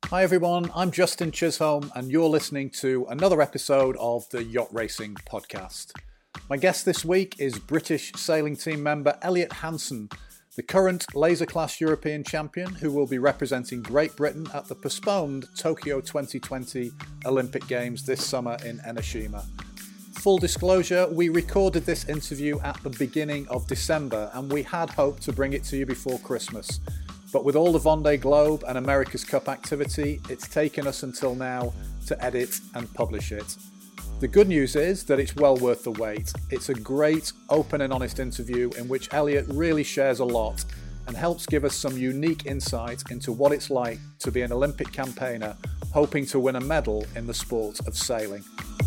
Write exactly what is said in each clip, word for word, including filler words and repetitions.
Hi everyone, I'm Justin Chisholm and you're listening to another episode of the Yacht Racing Podcast. My guest this week is British sailing team member Elliot Hansen, the current laser class European champion who will be representing Great Britain at the postponed Tokyo twenty twenty Olympic Games this summer in Enoshima. Full disclosure, we recorded this interview at the beginning of December and we had hoped to bring it to you before Christmas. But with all the Vendée Globe and America's Cup activity, it's taken us until now to edit and publish it. The good news is that it's well worth the wait. It's a great, open and honest interview in which Elliot really shares a lot and helps give us some unique insight into what it's like to be an Olympic campaigner hoping to win a medal in the sport of sailing.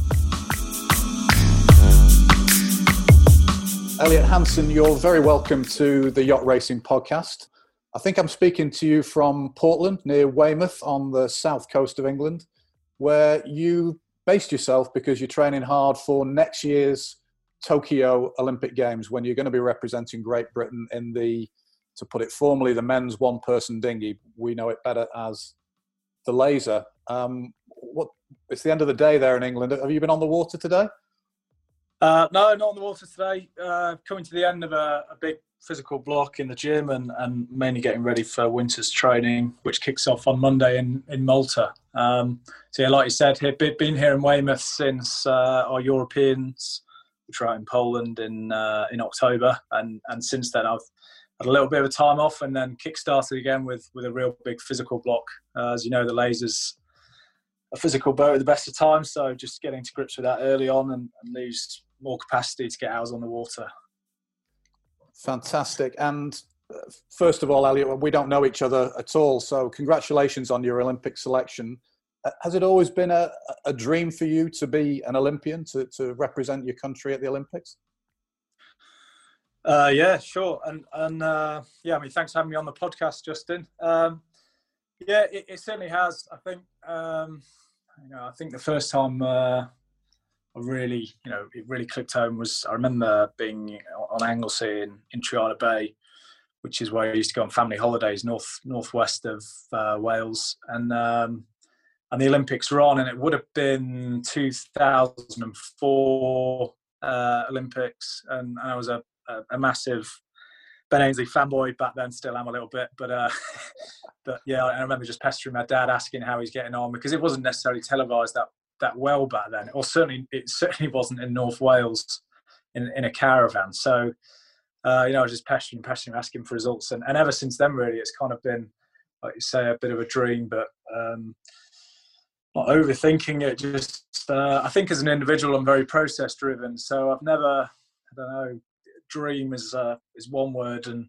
Elliot Hansen, you're very welcome to the Yacht Racing Podcast. I think I'm speaking to you from Portland, near Weymouth, on the south coast of England, where you based yourself because you're training hard for next year's Tokyo Olympic Games, when you're going to be representing Great Britain in the, to put it formally, the men's one-person dinghy. We know it better as the laser. Um, what? It's the end of the day there in England. Have you been on the water today? Uh, no, not on the water today. Uh, coming to the end of a, a big physical block in the gym and, and mainly getting ready for winter's training, which kicks off on Monday in, in Malta. Um, so yeah, like you said, here, been here in Weymouth since uh, our Europeans, which were out in Poland in uh, in October. And, and since then I've had a little bit of a time off and then kick-started again with, with a real big physical block. Uh, as you know, the laser's a physical boat at the best of times, so just getting to grips with that early on and, and lose more capacity to get hours on the water. Fantastic. And first of all, Elliot, we don't know each other at all, so congratulations on your Olympic selection. Has it always been a, a dream for you to be an Olympian, to, to represent your country at the Olympics? Uh, yeah, sure. And, and uh, yeah, I mean, thanks for having me on the podcast, Justin. Um, yeah, it, it certainly has. I think, um, you know, I think the first time uh, I really, you know, it really clicked home was, I remember being on Anglesey in, in Triana Bay, which is where I used to go on family holidays, north northwest of uh, Wales, and um, and the Olympics were on, and it would have been two thousand four uh, Olympics, and, and I was a, a, a massive Ben Ainsley fanboy back then, still am a little bit, but uh, but yeah, I remember just pestering my dad, asking how he's getting on, because it wasn't necessarily televised that that well back then, or certainly it certainly wasn't in North Wales in, in a caravan. So uh, you know, I was just pestering, pestering, asking for results, and, and ever since then, really, it's kind of been, like you say, a bit of a dream, but um, not overthinking it. Just uh, I think as an individual, I'm very process driven, so I've never, I don't know, dream is uh, is one word, and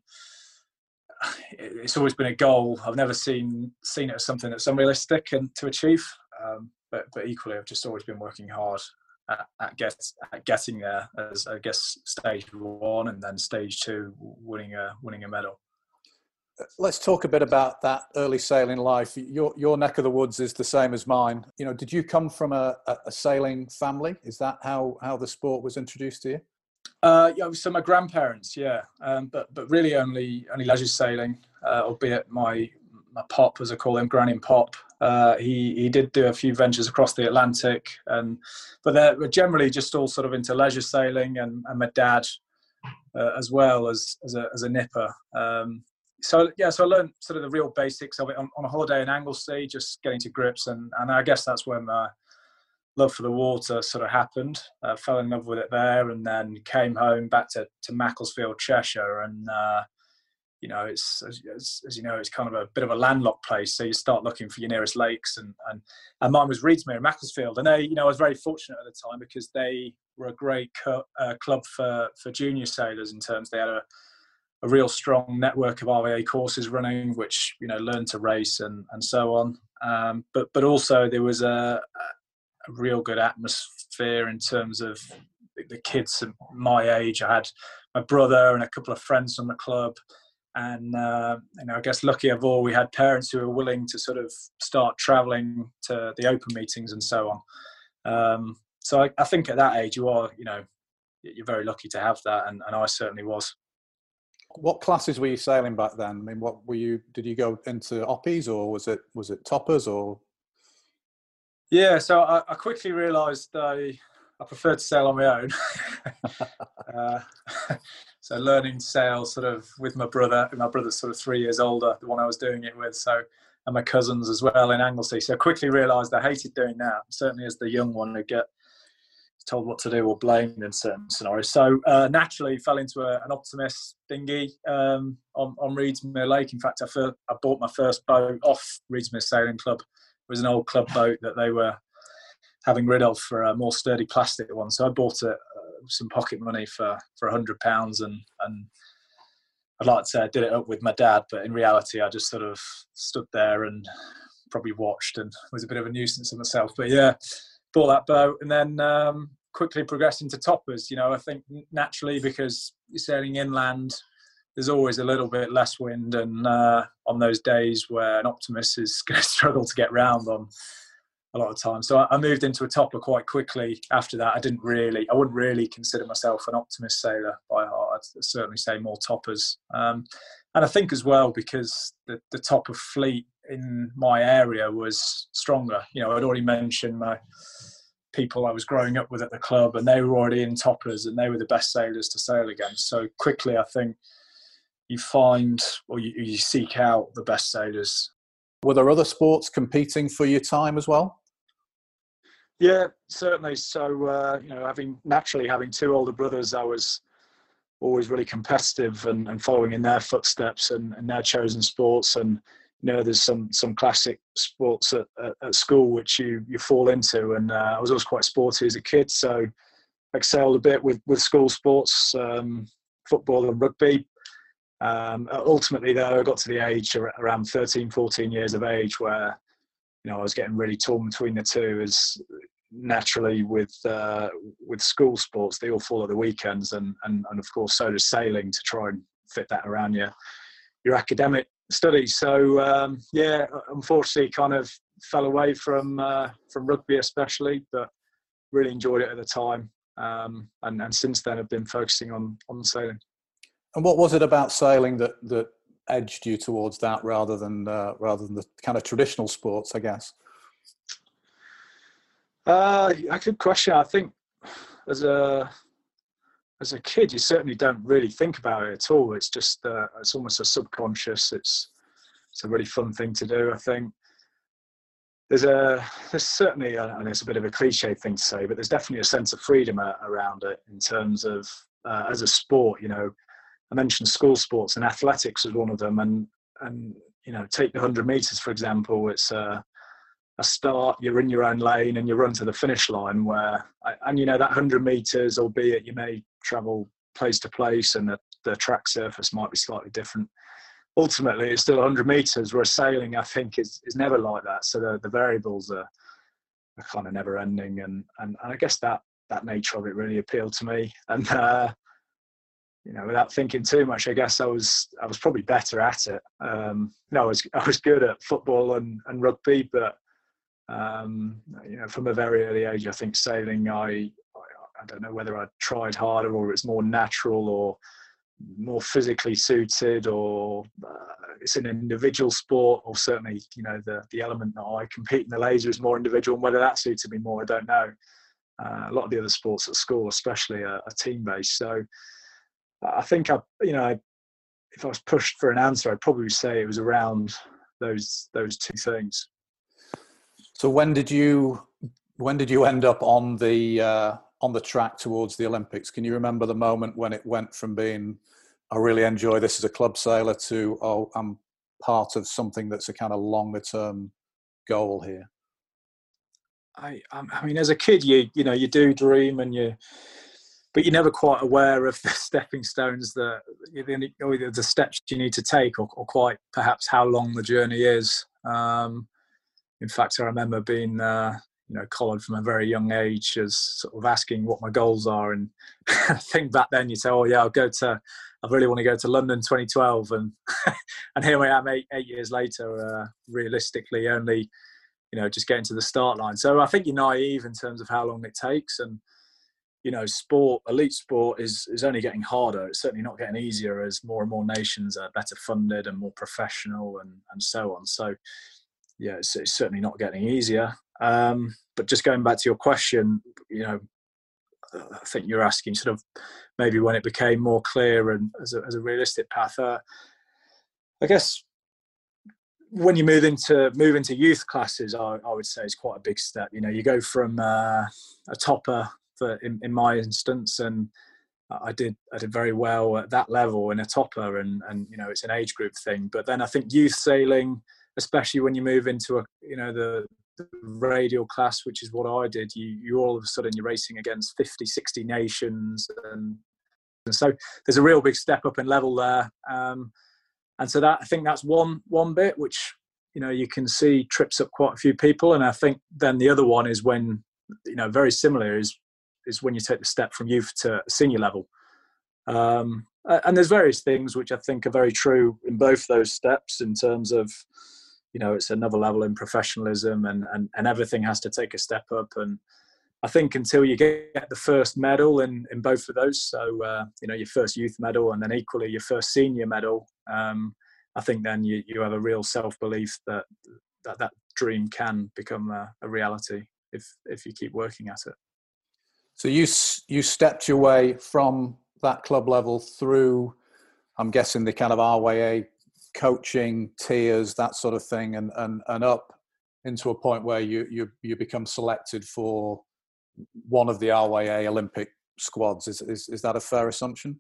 it's always been a goal. I've never seen seen it as something that's unrealistic and to achieve. Um, But, but equally, I've just always been working hard at, at, get, at getting there, as I guess stage one and then stage two, winning a winning a medal. Let's talk a bit about that early sailing life. Your your neck of the woods is the same as mine. You know, did you come from a, a sailing family? Is that how, how the sport was introduced to you? Uh, yeah, so my grandparents, yeah, um, but but really only only leisure sailing, uh, albeit my my pop, as I call him, Granny and Pop. Uh, he he did do a few ventures across the Atlantic, and but they're generally just all sort of into leisure sailing, and, and my dad uh, as well as as a as a nipper. Um, so yeah, so I learned sort of the real basics of it on, on a holiday in Anglesey, just getting to grips, and and I guess that's when my love for the water sort of happened. I fell in love with it there, and then came home back to to Macclesfield, Cheshire, and. Uh, You know, it's as, as you know, it's kind of a bit of a landlocked place. So you start looking for your nearest lakes, and and, and mine was Reedsmere in Macclesfield. And they, you know, I was very fortunate at the time because they were a great co- uh, club for for junior sailors in terms they had a a real strong network of R V A courses running, which you know learned to race and and so on. Um, but but also there was a, a real good atmosphere in terms of the kids of my age. I had my brother and a couple of friends from the club. And, uh, you know, I guess lucky of all, we had parents who were willing to sort of start travelling to the open meetings and so on. Um, so I, I think at that age, you are, you know, you're very lucky to have that. And, and I certainly was. what classes were you sailing back then? I mean, what were you? Did you go into oppies, or was it was it toppers, or? Yeah, so I, I quickly realised I I preferred to sail on my own. uh, so learning to sail sort of with my brother. My brother's sort of three years older, the one I was doing it with. So and my cousins as well in Anglesey. So I quickly realised I hated doing that. Certainly as the young one, I get told what to do or blamed in certain scenarios. So uh, naturally fell into a, an Optimist dinghy um, on, on Reedsmere Lake. In fact, I, fir- I bought my first boat off Reedsmere Sailing Club. It was an old club boat that they were having rid of for a more sturdy plastic one. So I bought it uh, some pocket money for for a hundred pounds, and and I'd like to say I did it up with my dad, but in reality, I just sort of stood there and probably watched and was a bit of a nuisance to myself. But yeah, bought that boat and then um, quickly progressed into toppers. You know, I think naturally because you're sailing inland, there's always a little bit less wind, and uh, on those days where an Optimist is going to struggle to get round on a lot of times. So I moved into a topper quite quickly after that. I didn't really, I wouldn't really consider myself an Optimist sailor by heart. I'd certainly say more toppers. Um, and I think as well, because the, the topper fleet in my area was stronger. You know, I'd already mentioned my people I was growing up with at the club, and they were already in toppers, and they were the best sailors to sail against. So quickly, I think you find, or you, you seek out the best sailors. Were there other sports competing for your time as well? Yeah, certainly. So, uh, you know, having naturally having two older brothers, I was always really competitive and, and following in their footsteps and, and their chosen sports. And, you know, there's some some classic sports at, at, at school which you, you fall into. And uh, I was always quite sporty as a kid, so excelled a bit with, with school sports, um, football and rugby. Um, ultimately, though, I got to the age around thirteen, fourteen years of age where, you know, I was getting really torn between the two, as naturally with uh, with school sports, they all fall at the weekends, and, and and of course so does sailing, to try and fit that around your your academic studies. So um, yeah, unfortunately, kind of fell away from uh, from rugby especially, but really enjoyed it at the time, um, and and since then I've been focusing on on sailing. And what was it about sailing that that edged you towards that rather than uh, rather than the kind of traditional sports, I guess? Uh, a good question. I think as a as a kid, you certainly don't really think about it at all. It's just uh, it's almost a subconscious. It's it's a really fun thing to do. I think there's a there's certainly, a, and it's a bit of a cliche thing to say, but there's definitely a sense of freedom a, around it in terms of uh, as a sport. You know, I mentioned school sports, and athletics was one of them. And and you know, take the hundred meters for example. It's a, a start. You're in your own lane, and you run to the finish line. Where and you know that hundred meters, albeit you may travel place to place, and the, the track surface might be slightly different. Ultimately, it's still one hundred meters. Whereas sailing, I think, is is never like that. So the the variables are, are kind of never ending, and, and and I guess that that nature of it really appealed to me. And uh, you know, without thinking too much, I guess I was I was probably better at it. Um, no, I was I was good at football and, and rugby, but um, you know, from a very early age, I think sailing, I, I I don't know whether I tried harder or it's more natural or more physically suited, or uh, it's an individual sport, or certainly, you know, the the element that I compete in the laser is more individual, and whether that suited me more, I don't know. Uh, a lot of the other sports at school, especially, are, are team based. So I think I, you know, if I was pushed for an answer, I'd probably say it was around those those two things. So when did you when did you end up on the uh, on the track towards the Olympics? Can you remember the moment when it went from being, I really enjoy this as a club sailor, to, oh, I'm part of something that's a kind of longer term goal here? I I mean, as a kid, you you know, you do dream, and you, but you're never quite aware of the stepping stones that, or the steps you need to take, or, or quite perhaps how long the journey is. Um, in fact, I remember being, uh, you know, collared from a very young age, as sort of asking what my goals are. And I think back then you say, oh yeah, I'll go to, I really want to go to London twenty twelve. And, and here I am eight, eight years later, uh, realistically only, you know, just getting to the start line. So I think you're naive in terms of how long it takes. And you know, sport, elite sport is is only getting harder. It's certainly not getting easier as more and more nations are better funded and more professional and and so on. So yeah, it's, it's certainly not getting easier. Um, but just going back to your question, you know, I think you're asking sort of maybe when it became more clear and as a, as a realistic path. Uh, I guess when you move into move into youth classes, I, I would say is quite a big step. You know, you go from uh, a topper for in, in my instance, and I did I did very well at that level in a topper, and and you know it's an age group thing. But then I think youth sailing, especially when you move into a you know the, the radial class, which is what I did, you you all of a sudden you're racing against fifty, sixty nations, and, and so there's a real big step up in level there. Um, And so that I think that's one one bit which you know you can see trips up quite a few people. And I think then the other one is when you know very similar is is when you take the step from youth to senior level. Um, and there's various things which I think are very true in both those steps in terms of you know it's another level in professionalism and and, and everything has to take a step up. And I think until you get the first medal in, in both of those, so uh, you know your first youth medal and then equally your first senior medal, um, I think then you, you have a real self-belief that that, that dream can become a, a reality if if you keep working at it. So you you stepped your way from that club level through, I'm guessing, the kind of R Y A coaching tiers, that sort of thing, and and and up into a point where you you you become selected for one of the R Y A Olympic squads. Is, is is that a fair assumption?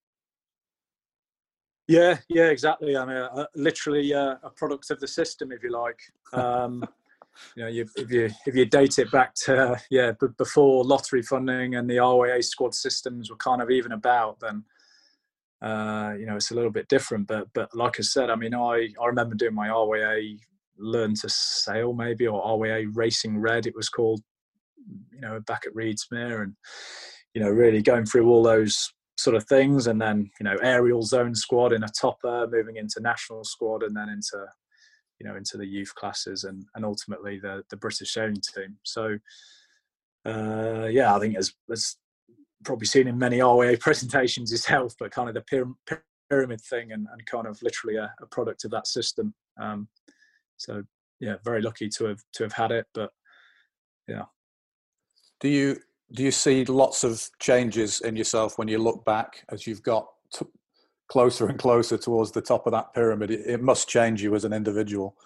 Yeah, yeah, exactly. I mean, uh, literally uh, a product of the system, if you like. Um, you know, you, if you if you date it back to yeah, b- before lottery funding and the R Y A squad systems were kind of even about, then uh, you know it's a little bit different. But but like I said, I mean, I I remember doing my R Y A Learn to Sail maybe, or R Y A Racing Red it was called, you know, back at Reedsmere, and you know really going through all those sort of things, and then you know aerial zone squad in a topper, moving into national squad, and then into you know into the youth classes, and and ultimately the the British sailing team. So uh, yeah, I think as as probably seen in many R Y A presentations yourself, but kind of the pyram- pyramid thing, and, and kind of literally a, a product of that system. Um, so yeah, very lucky to have to have had it, but yeah. Do you do you see lots of changes in yourself when you look back as you've got t- closer and closer towards the top of that pyramid? It, it must change you as an individual.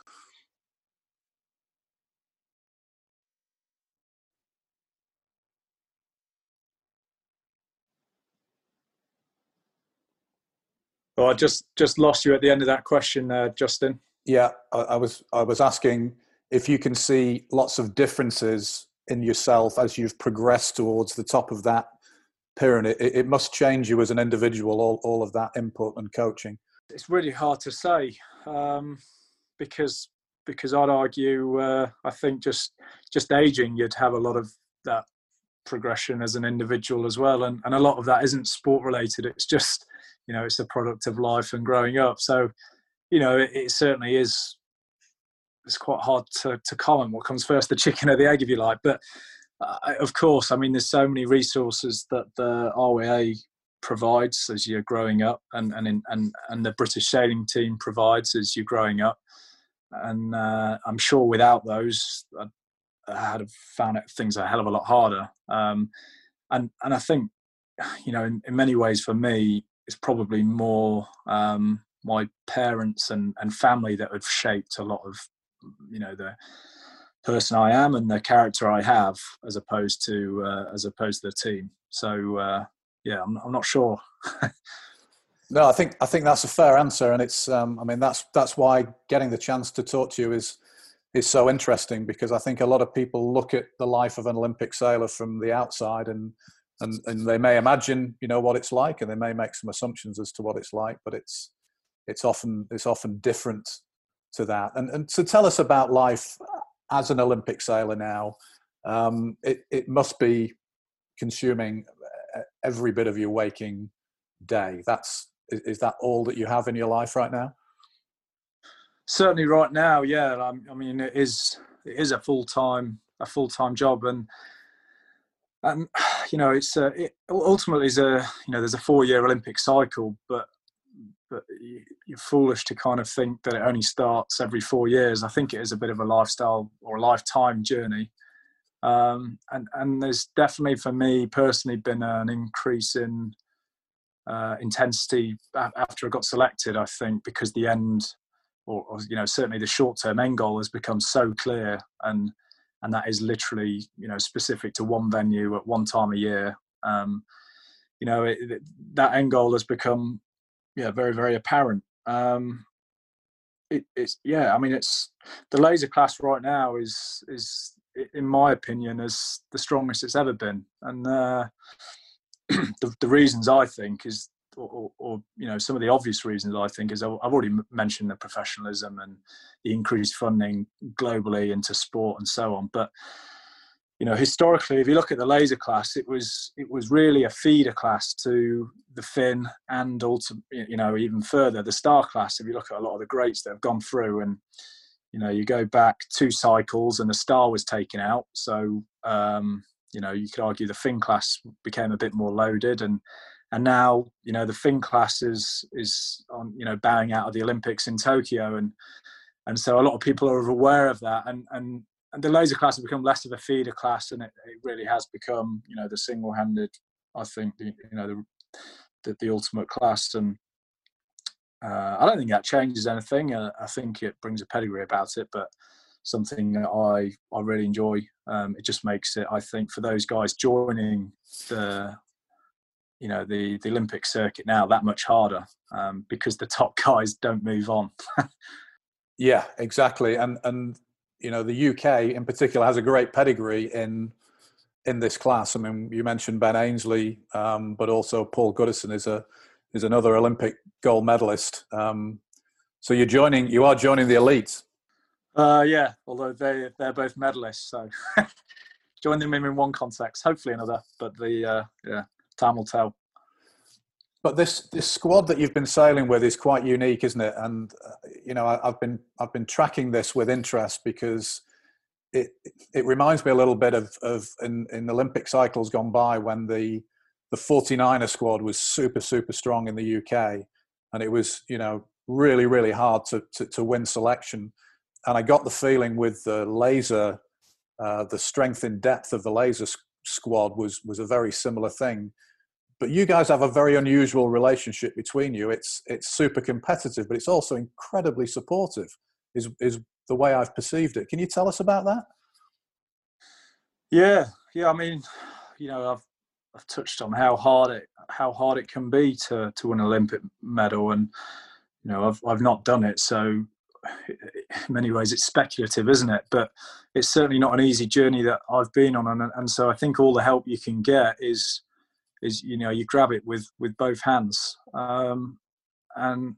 Well, I just just lost you at the end of that question, uh, Justin. Yeah, I, I was I was asking if you can see lots of differences in yourself as you've progressed towards the top of that pyramid. It, it must change you as an individual, all, all of that input and coaching. It's really hard to say um, because because I'd argue uh, I think just just aging, you'd have a lot of that progression as an individual as well, and and a lot of that isn't sport related. It's just you know it's a product of life and growing up. So you know it, it certainly is. It's quite hard to, to comment what comes first, the chicken or the egg, if you like. But uh, of course, I mean, there's so many resources that the R Y A provides as you're growing up, and and in, and and the British sailing team provides as you're growing up. And uh, I'm sure without those, I, I had found it, things a hell of a lot harder. Um, and and I think, you know, in, in many ways for me, it's probably more um, my parents and, and family that have shaped a lot of, you know, the person I am and the character I have, as opposed to uh, as opposed to the team. So uh, yeah, I'm, I'm not sure. No, I think I think that's a fair answer, and it's um, I mean that's that's why getting the chance to talk to you is is so interesting, because I think a lot of people look at the life of an Olympic sailor from the outside, and and and they may imagine you know what it's like, and they may make some assumptions as to what it's like, but it's it's often it's often different to that. And and to tell us about life as an Olympic sailor now, um, it it must be consuming every bit of your waking day. That's is that all that you have in your life right now? Certainly, right now, yeah. I mean, it is it is a full time a full time job, and And you know, it's uh, it ultimately is a you know there's a four-year Olympic cycle, but but you're foolish to kind of think that it only starts every four years. I think it is a bit of a lifestyle or a lifetime journey. Um, and, and there's definitely, for me personally, been an increase in uh, intensity after I got selected, I think, because the end, or, or you know, certainly the short-term end goal has become so clear, and and that is literally, you know, specific to one venue at one time a year. Um, you know, it, it, that end goal has become, yeah, very, very apparent. Um, it, it's, yeah, I mean, it's the laser class right now is, is in my opinion, is the strongest it's ever been. And uh, the, the reasons I think is, or, or, or, you know, some of the obvious reasons I think is I've already mentioned the professionalism and the increased funding globally into sport and so on. But, you know, historically, if you look at the laser class, it was it was really a feeder class to the Finn and also, you know, even further, the star class. If you look at a lot of the greats that have gone through, and, you know, you go back two cycles and the star was taken out. So, um, you know, you could argue the Finn class became a bit more loaded, and and now, you know, the Finn class is is on, you know, bowing out of the Olympics in Tokyo, and and so a lot of people are aware of that, and and. And the laser class has become less of a feeder class, and it, it really has become, you know, the single-handed, I think, the, you know, the, the the ultimate class. And uh, I don't think that changes anything. Uh, I think it brings a pedigree about it, but something that I I really enjoy. Um, it just makes it, I think, for those guys joining the, you know, the the Olympic circuit now, that much harder, um, because the top guys don't move on. Yeah, exactly, and and. You know, the U K in particular has a great pedigree in in this class. I mean, you mentioned Ben Ainsley, um, but also Paul Goodison is a is another Olympic gold medalist. Um, so you're joining, you are joining the elites. Uh, yeah, although they they're both medalists, so join them in one context, hopefully another. But the uh, yeah, time will tell. But this this squad that you've been sailing with is quite unique, isn't it? And uh, you know, I, I've been I've been tracking this with interest because it it reminds me a little bit of of in, in Olympic cycles gone by when the the forty-niner squad was super super strong in the U K, and it was, you know, really really hard to to, to win selection. And I got the feeling with the laser, uh, the strength and depth of the laser squad was was a very similar thing. But you guys have a very unusual relationship between you. It's it's super competitive, but it's also incredibly supportive, is is the way I've perceived it. Can you tell us about that? Yeah, yeah. I mean, you know, I've I've touched on how hard it how hard it can be to to win an Olympic medal, and you know, I've I've not done it, so in many ways it's speculative, isn't it? But it's certainly not an easy journey that I've been on, and and so I think all the help you can get is. is, you know, you grab it with, with both hands. Um, and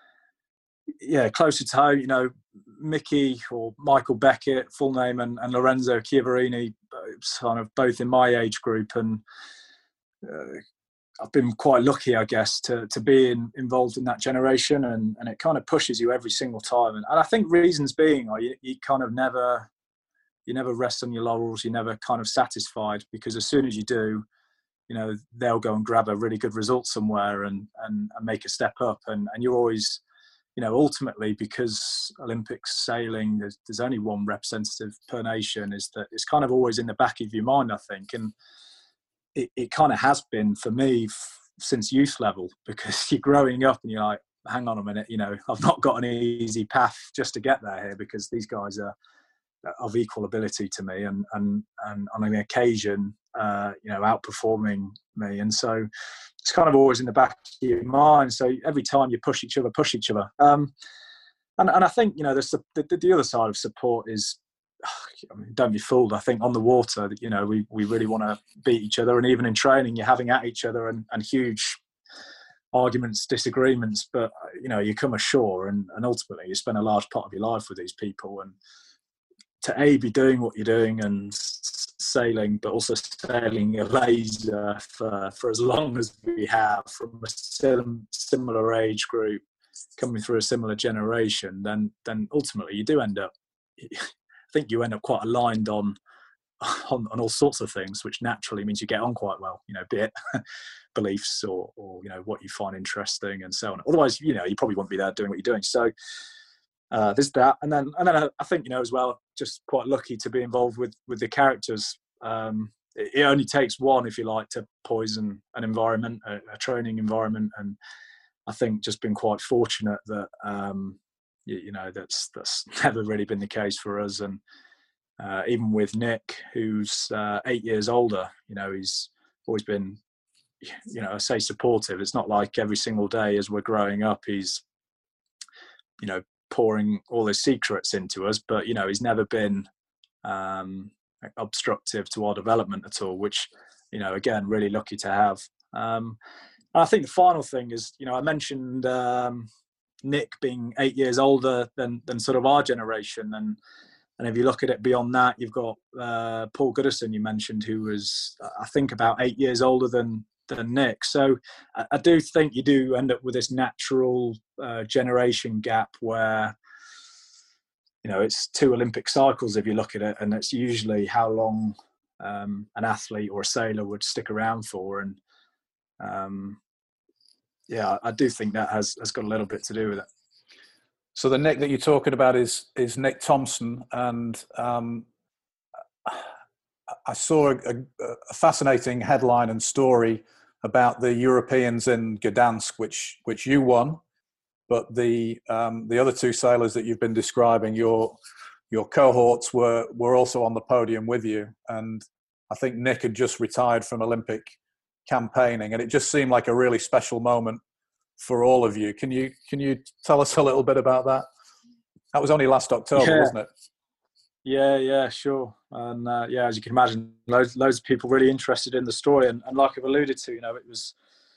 yeah, closer to home, you know, Mickey or Michael Beckett, full name, and, and Lorenzo Chiaverini, kind of both in my age group. And uh, I've been quite lucky, I guess, to to be in, involved in that generation, and, and it kind of pushes you every single time. And, and I think reasons being are you, you kind of never, you never rest on your laurels, you're never kind of satisfied, because as soon as you do, you know, they'll go and grab a really good result somewhere and, and, and make a step up. And, and you're always, you know, ultimately, because Olympics sailing, there's, there's only one representative per nation, is that it's kind of always in the back of your mind, I think. And it, it kind of has been for me f- since youth level, because you're growing up and you're like, hang on a minute, you know, I've not got an easy path just to get there here, because these guys are of equal ability to me, and and and on an occasion, uh, you know, outperforming me. And so it's kind of always in the back of your mind. So every time you push each other, push each other. Um, and and I think, you know, the the, the other side of support is, I mean, don't be fooled. I think on the water, you know, we we really want to beat each other, and even in training, you're having at each other, and, and huge arguments, disagreements. But you know, you come ashore, and, and ultimately, you spend a large part of your life with these people, and to A, be doing what you're doing and sailing, but also sailing a laser for, for as long as we have, from a sim, similar age group, coming through a similar generation, then then ultimately you do end up, I think you end up quite aligned on on, on all sorts of things, which naturally means you get on quite well, you know, be it beliefs or, or, you know, what you find interesting and so on. Otherwise, you know, you probably wouldn't be there doing what you're doing. So uh, there's that. And then, and then I, I think, you know, as well, just quite lucky to be involved with, with the characters. Um, it, it only takes one, if you like, to poison an environment, a, a training environment. And I think just been quite fortunate that, um, you, you know, that's, that's never really been the case for us. And, Uh, even with Nick, who's uh, eight years older, you know, he's always been, you know, I say supportive. It's not like every single day as we're growing up, he's, you know, pouring all his secrets into us. But, you know, he's never been um, obstructive to our development at all, which, you know, again, really lucky to have. Um, and I think the final thing is, you know, I mentioned um, Nick being eight years older than than sort of our generation. And And if you look at it beyond that, you've got uh, Paul Goodison, you mentioned, who was, I think, about eight years older than than Nick. So I, I do think you do end up with this natural uh, generation gap where, you know, it's two Olympic cycles if you look at it, and it's usually how long um, an athlete or a sailor would stick around for. And um, yeah, I do think that has, has got a little bit to do with it. So the Nick that you're talking about is is Nick Thompson, and um, I saw a, a fascinating headline and story about the Europeans in Gdansk, which which you won, but the um, the other two sailors that you've been describing, your your cohorts were were also on the podium with you, and I think Nick had just retired from Olympic campaigning, and it just seemed like a really special moment for all of you. Can you can you tell us a little bit about that? That was only last October, yeah. wasn't it? Yeah, yeah, sure. And uh, yeah, as you can imagine, loads, loads of people really interested in the story. And, and like I've alluded to, you know, it was,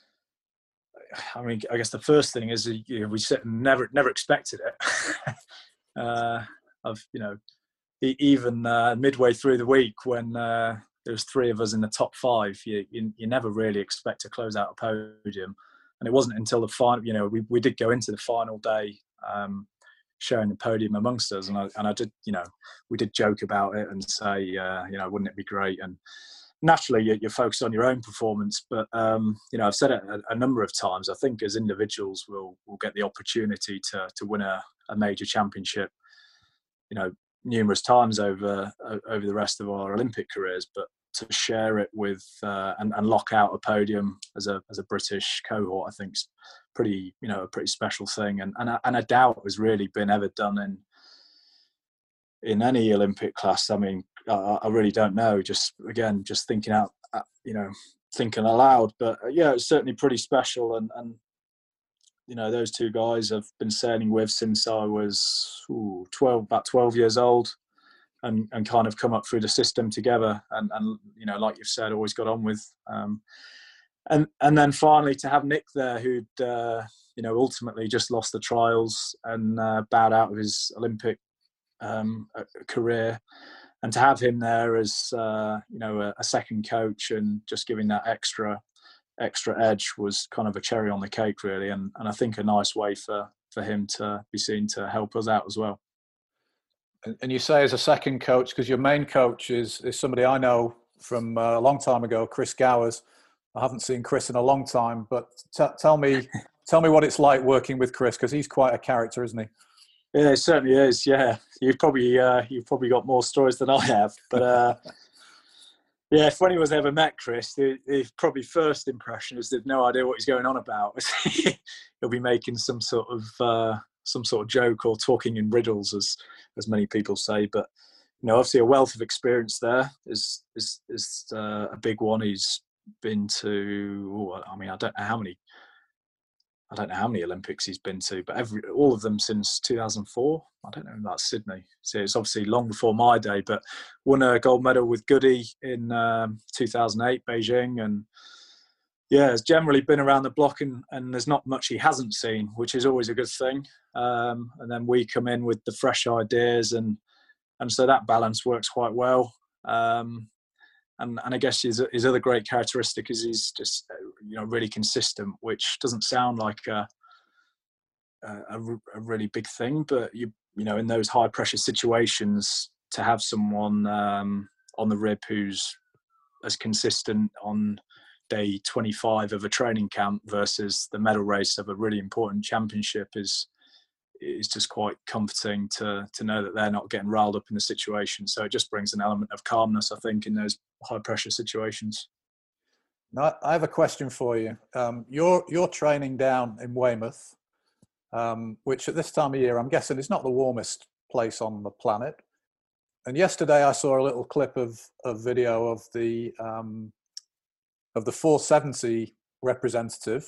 I mean, I guess the first thing is, you know, we sit and never, never expected it. uh, I've, you know, even uh, midway through the week when uh, there was three of us in the top five, you, you, you never really expect to close out a podium. And it wasn't until the final, you know, we, we did go into the final day um, sharing the podium amongst us. And I, and I did, you know, we did joke about it and say, uh, you know, wouldn't it be great? And naturally you're, you're focused on your own performance. But, um, you know, I've said it a, a number of times, I think as individuals we'll, we'll get the opportunity to, to win a, a major championship, you know, numerous times over, over the rest of our Olympic careers, but to share it with uh, and, and lock out a podium as a as a British cohort, I think is pretty, you know, a pretty special thing. And and, and I doubt has really been ever done in in any Olympic class. I mean, I, I really don't know. Just again, just thinking out, you know, thinking aloud. But yeah, it's certainly pretty special. And and you know, those two guys I've been sailing with since I was ooh, twelve, about twelve years old. And, and kind of come up through the system together, and, and you know, like you've said, always got on with, um, and and then finally to have Nick there, who'd uh, you know ultimately just lost the trials and uh, bowed out of his Olympic um, career, and to have him there as uh, you know a, a second coach and just giving that extra extra edge was kind of a cherry on the cake, really, and and I think a nice way for for him to be seen to help us out as well. And you say as a second coach, because your main coach is, is somebody I know from a long time ago, Chris Gowers. I haven't seen Chris in a long time, but t- tell me tell me what it's like working with Chris, because he's quite a character, isn't he? Yeah, it certainly is. Yeah, you've probably uh, you've probably got more stories than I have, but uh, yeah, if anyone's ever met Chris, the, the probably first impression is they've no idea what he's going on about. He'll be making some sort of uh, some sort of joke or talking in riddles, as as many people say. But you know, obviously, a wealth of experience there is is is uh, a big one. He's been to, oh, I mean, I don't know how many. I don't know how many Olympics he's been to, but every all of them since two thousand four. I don't know about Sydney. So it's obviously long before my day, but won a gold medal with Goody in um, two thousand eight, Beijing. And yeah, has generally been around the block, and, and there's not much he hasn't seen, which is always a good thing. Um, and then we come in with the fresh ideas, and and so that balance works quite well. Um, And, and I guess his, his other great characteristic is he's just, you know, really consistent, which doesn't sound like a, a, a really big thing, but you, you know, in those high pressure situations, to have someone, um, on the rib who's as consistent on day twenty-five of a training camp versus the medal race of a really important championship is is just quite comforting to to know that they're not getting riled up in the situation. So it just brings an element of calmness, I think, in those high pressure situations. Now, I have a question for you. Um, you're you're training down in Weymouth, um, which at this time of year, I'm guessing is not the warmest place on the planet. And yesterday, I saw a little clip of a video of the um, of the four seventy representative,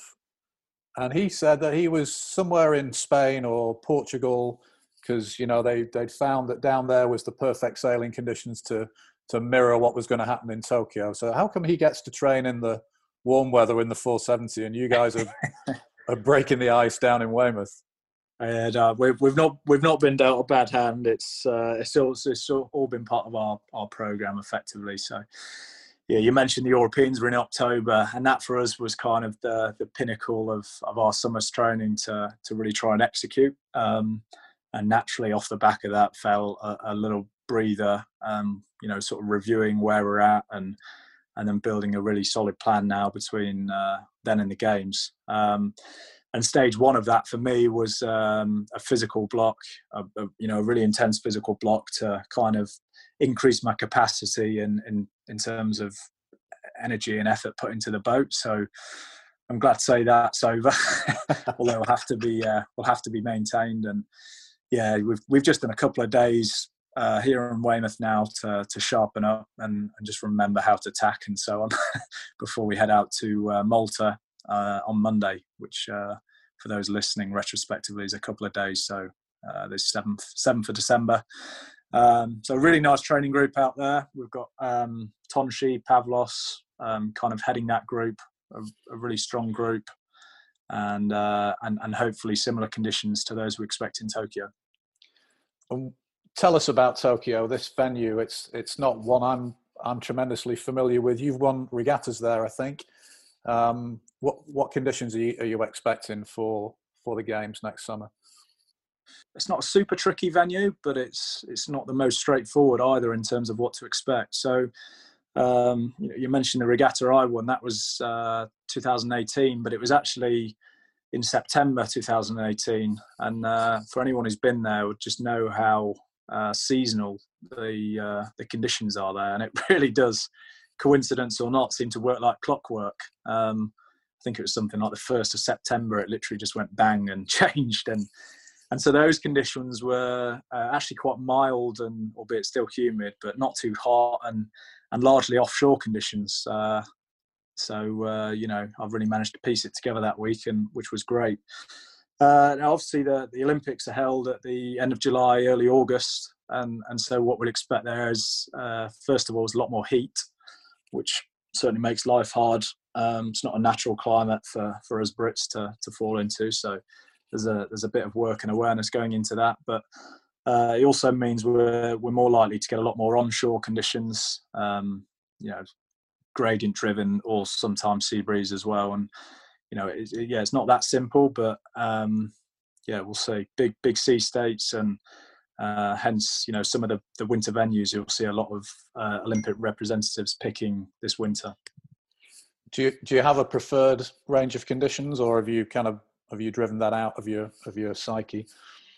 and he said that he was somewhere in Spain or Portugal because you know they they'd found that down there was the perfect sailing conditions to to mirror what was going to happen in Tokyo. So how come he gets to train in the warm weather in the four seventy, and you guys are, are breaking the ice down in Weymouth? And uh, we've we've not we've not been dealt a bad hand. It's uh, it's all it's all been part of our our program effectively. So yeah, you mentioned the Europeans were in October, and that for us was kind of the the pinnacle of of our summer's training to to really try and execute. Um, and naturally, off the back of that, fell a, a little breather. Um, you know, sort of reviewing where we're at and and then building a really solid plan now between uh, then and the games. Um, And stage one of that for me was um, a physical block, a, a, you know, a really intense physical block to kind of increase my capacity in, in, in terms of energy and effort put into the boat. So I'm glad to say that's over, although it'll have to be uh, will have to be maintained. And yeah, we've we've just done a couple of days uh, here in Weymouth now to to sharpen up and, and just remember how to tack and so on before we head out to uh, Malta uh, on Monday, which uh, for those listening retrospectively is a couple of days. So uh, the seventh seventh of December. Um, so a really nice training group out there. We've got um, Tonshi, Pavlos, um, kind of heading that group, a, a really strong group, and, uh, and and hopefully similar conditions to those we expect in Tokyo. Um, tell us about Tokyo. This venue, it's it's not one I'm I'm tremendously familiar with. You've won regattas there, I think. Um, what what conditions are you, are you expecting for for the games next summer? It's not a super tricky venue, but it's it's not the most straightforward either in terms of what to expect. So um, you know, you mentioned the regatta I won. That was uh, two thousand eighteen, but it was actually in September two thousand eighteen. And uh, for anyone who's been there, would just know how uh, seasonal the uh, the conditions are there, and it really does, coincidence or not, seem to work like clockwork. Um, I think it was something like the first of September. It literally just went bang and changed, and and so those conditions were uh, actually quite mild and albeit still humid, but not too hot, and and largely offshore conditions. Uh, so uh, you know, I've really managed to piece it together that week, and which was great. Uh, now, obviously, the, the Olympics are held at the end of July, early August, and and so what we'd expect there is uh, first of all is a lot more heat, which certainly makes life hard. Um, it's not a natural climate for, for us Brits to to fall into, so there's a there's a bit of work and awareness going into that. But uh, it also means we're we're more likely to get a lot more onshore conditions, um, you know, gradient driven or sometimes sea breeze as well. And you know, it, it, yeah, it's not that simple, but um, yeah, we'll see. Big big sea states and. Uh, hence, you know, some of the, the winter venues you'll see a lot of uh, Olympic representatives picking this winter. Do you do you have a preferred range of conditions, or have you kind of have you driven that out of your of your psyche?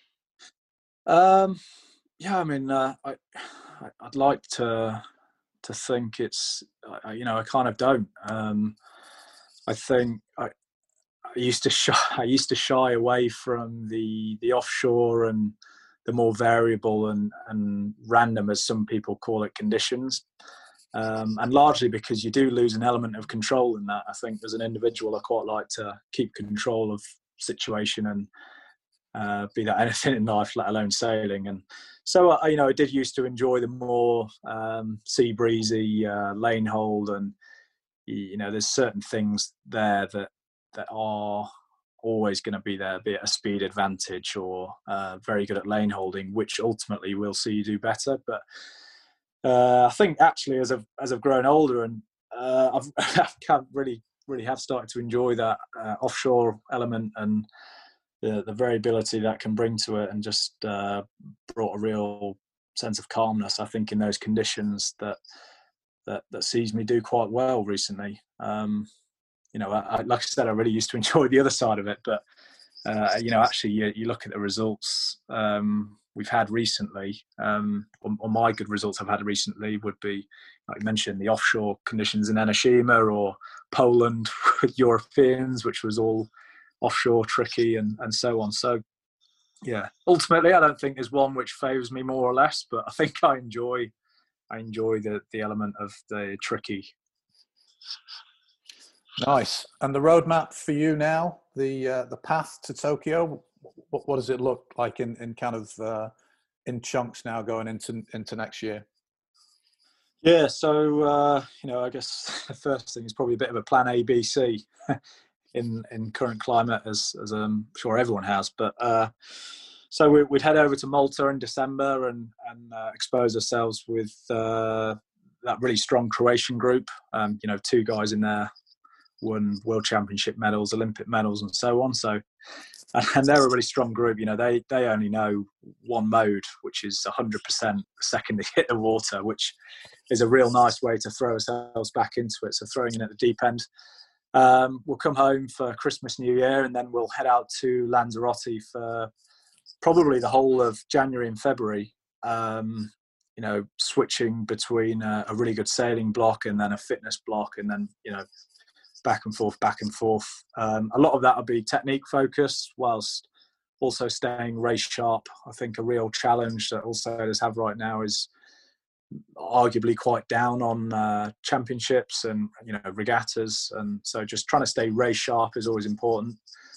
Um, yeah, I mean, uh, I I'd like to to think it's I, you know I kind of don't. Um, I think I, I used to shy I used to shy away from the the offshore and the more variable and, and random, as some people call it, conditions. Um, and largely because you do lose an element of control in that. I think as an individual, I quite like to keep control of situation and uh, be that anything in life, let alone sailing. And so, I, you know, I did used to enjoy the more um, sea breezy uh, lane hold. And, you know, there's certain things there that, that are always going to be there, be it a speed advantage or uh, very good at lane holding, which ultimately will see you do better. But uh, I think actually as I've as I've grown older and uh, I've I can't really really have started to enjoy that uh, offshore element and the the variability that can bring to it, and just uh, brought a real sense of calmness, I think, in those conditions that that, that sees me do quite well recently. Um, you know, I, I, like I said, I really used to enjoy the other side of it, but uh, you know, actually, you, you look at the results um, we've had recently, um, or, or my good results I've had recently would be, like you mentioned, the offshore conditions in Enoshima, or Poland with Europeans, which was all offshore, tricky, and, and so on. So, yeah, ultimately, I don't think there's one which favours me more or less, but I think I enjoy I enjoy the, the element of the tricky. Nice. And the roadmap for you now, the uh, the path to Tokyo, what, what does it look like in, in kind of uh, in chunks now going into into next year? Yeah, so uh, you know, I guess the first thing is probably a bit of a plan A, B, C in in current climate, as as I'm sure everyone has. But uh, so we, we'd head over to Malta in December and and uh, expose ourselves with uh, that really strong Croatian group. Um, you know, two guys in there won world championship medals, Olympic medals, and so on. So, and they're a really strong group. You know, they they only know one mode, which is one hundred percent the second they hit the water, which is a real nice way to throw ourselves back into it. So throwing in at the deep end. Um, we'll come home for Christmas, New Year, and then we'll head out to Lanzarote for probably the whole of January and February. Um, you know, switching between a, a really good sailing block and then a fitness block, and then, you know, back and forth, back and forth. Um, a lot of that will be technique focused, whilst also staying race sharp. I think a real challenge that all sailors have right now is arguably quite down on uh, championships and, you know, regattas, and so just trying to stay race sharp is always important.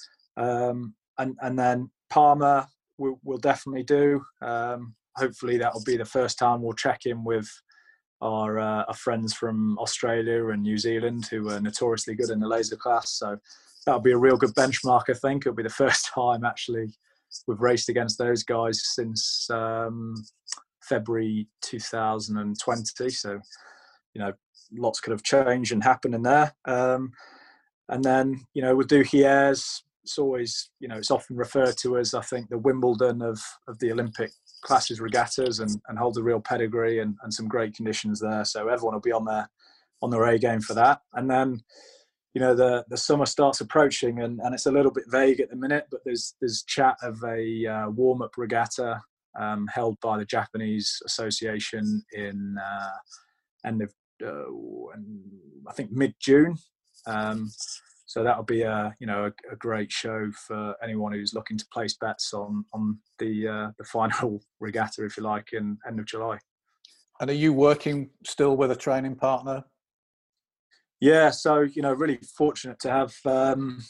Um, and and then Palma we'll, we'll definitely do. Um, hopefully that will be the first time we'll check in with our, uh, our friends from Australia and New Zealand, who are notoriously good in the laser class. So that'll be a real good benchmark. I think it'll be the first time actually we've raced against those guys since um, February two thousand twenty. So, you know, lots could have changed and happened in there. Um, and then, you know, we'll do Hyères. It's always, you know, it's often referred to as, I think, the Wimbledon of, of the Olympic classes regattas, and, and holds a real pedigree and, and some great conditions there. So everyone will be on their, on their A game for that. And then, you know, the, the summer starts approaching, and, and it's a little bit vague at the minute, but there's, there's chat of a uh, warm-up regatta um, held by the Japanese Association in uh, end of, uh, I think, mid-June. Um, so that'll be a, you know, a, a great show for anyone who's looking to place bets on on the uh, the final regatta, if you like, in end of July. And are you working still with a training partner? Yeah, so, you know, really fortunate to have um,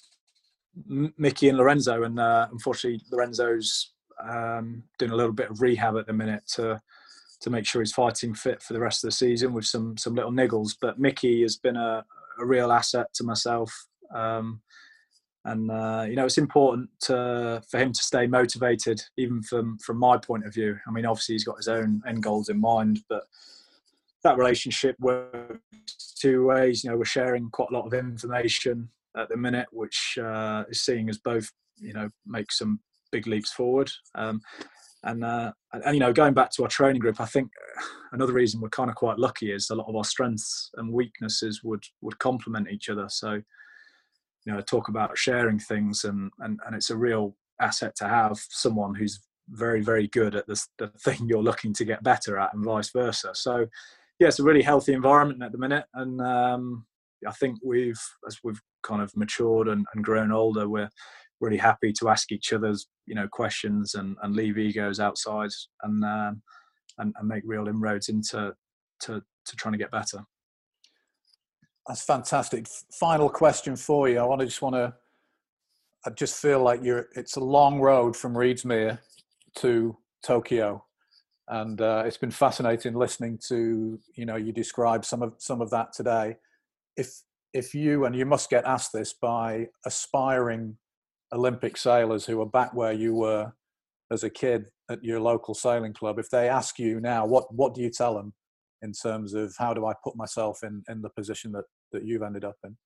Mickey and Lorenzo, and uh, unfortunately Lorenzo's um, doing a little bit of rehab at the minute to to make sure he's fighting fit for the rest of the season with some some little niggles. But Mickey has been a, a real asset to myself. Um, and, uh, you know, it's important to, for him to stay motivated, even from, from my point of view. I mean, obviously he's got his own end goals in mind, but that relationship works two ways. You know, we're sharing quite a lot of information at the minute, which uh, is seeing us both, you know, make some big leaps forward. Um, and, uh, and, and, you know, going back to our training group, I think another reason we're kind of quite lucky is a lot of our strengths and weaknesses would, would complement each other. So, you know, talk about sharing things, and, and, and it's a real asset to have someone who's very, very good at this, the thing you're looking to get better at, and vice versa. So, yeah, it's a really healthy environment at the minute. And um, I think we've, as we've kind of matured and, and grown older, we're really happy to ask each other's, you know, questions and, and leave egos outside, and, um, and and make real inroads into to, to trying to get better. That's fantastic. Final question for you. I want to just want to, I just feel like you're, it's a long road from Reedsmere to Tokyo. And uh, it's been fascinating listening to, you know, you describe some of, some of that today. If, if you, and you must get asked this by aspiring Olympic sailors who are back where you were as a kid at your local sailing club, if they ask you now, what, what do you tell them in terms of how do I put myself in, in the position that, that you've ended up in?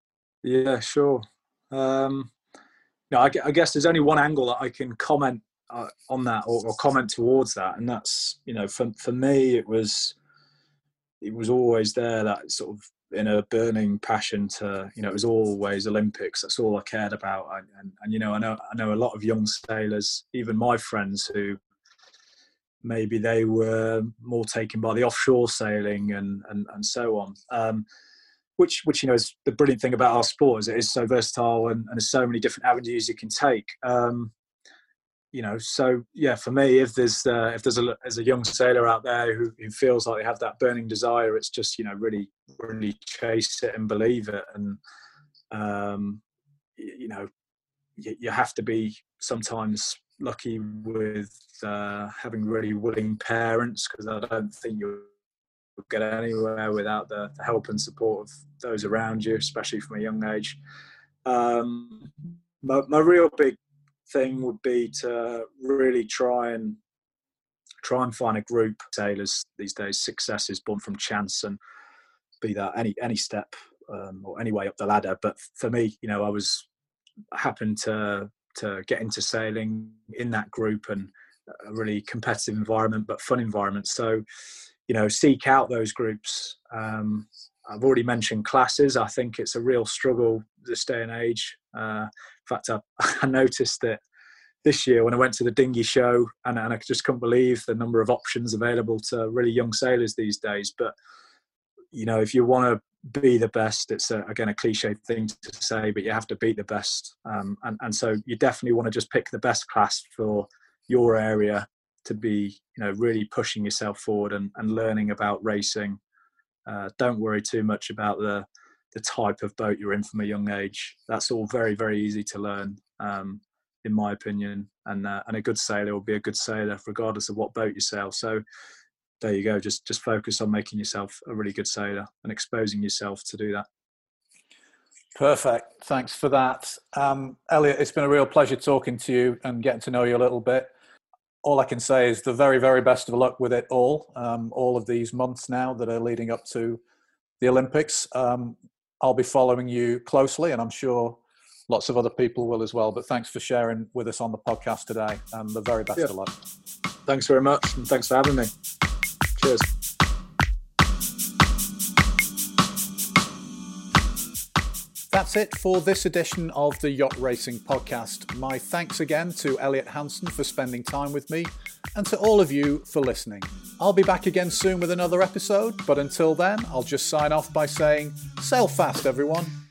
Yeah, sure. Um, no, I, I guess there's only one angle that I can comment uh, on that or, or comment towards that, and that's, you know, for for me, it was it was always there, that sort of inner burning passion to, you know, it was always Olympics. That's all I cared about. And, and, and you know, I know I know a lot of young sailors, even my friends, who maybe they were more taken by the offshore sailing and and, and so on. Um, which, which you know, is the brilliant thing about our sport, is it is so versatile, and, and there's so many different avenues you can take. Um, you know, so yeah, for me, if there's uh, if there's a there's a young sailor out there who, who feels like they have that burning desire, it's just, you know, really really chase it and believe it. And um, you, you know, you, you have to be sometimes lucky with uh, having really willing parents, because I don't think you'll get anywhere without the, the help and support of those around you, especially from a young age. Um, my, my real big thing would be to really try and try and find a group of sailors these days. Success is born from chance, and be that any any step um, or any way up the ladder. But for me, you know, I was happened to to get into sailing in that group, and a really competitive environment, but fun environment. So, you know, seek out those groups. Um, I've already mentioned classes. I think it's a real struggle this day and age. Uh, in fact, I, I noticed that this year when I went to the dinghy show, and, and I just couldn't believe the number of options available to really young sailors these days. But, you know, if you want to be the best, it's a, again a cliche thing to say, but you have to beat the best. Um, and, and so you definitely want to just pick the best class for your area to be, you know, really pushing yourself forward and, and learning about racing. Uh, don't worry too much about the the type of boat you're in from a young age. That's all very, very easy to learn, um, in my opinion. And uh, and a good sailor will be a good sailor regardless of what boat you sail. So there you go. Just just focus on making yourself a really good sailor and exposing yourself to do that. Perfect. Thanks for that. Um, Elliot, it's been a real pleasure talking to you and getting to know you a little bit. All I can say is the very, very best of luck with it all, um, all of these months now that are leading up to the Olympics. Um, I'll be following you closely, and I'm sure lots of other people will as well. But thanks for sharing with us on the podcast today, and the very best Yeah. of luck. Thanks very much, and thanks for having me. Cheers. That's it for this edition of the Yacht Racing Podcast. My thanks again to Elliot Hansen for spending time with me, and to all of you for listening. I'll be back again soon with another episode, but until then, I'll just sign off by saying, sail fast, everyone.